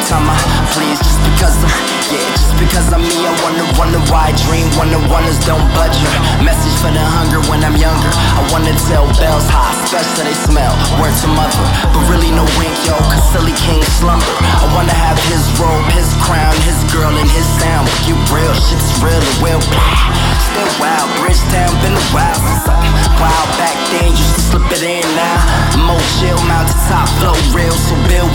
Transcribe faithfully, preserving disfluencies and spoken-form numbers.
time I please. Just because I'm, yeah, just because I'm me. I wonder, wonder why I dream. Wonder, wonders don't budge her. Message for the hunger when I'm younger. I wanna tell bells high, especially they smell. Word to mother, but really no wink, yo, cause silly king slumber. I wanna have his robe, his crown, his girl, and his sound. But you real, shit's real and will. Still wild, Bridgetown, been a while since I wild back then, used to slip it in now. More chill, mountain top, flow real, so build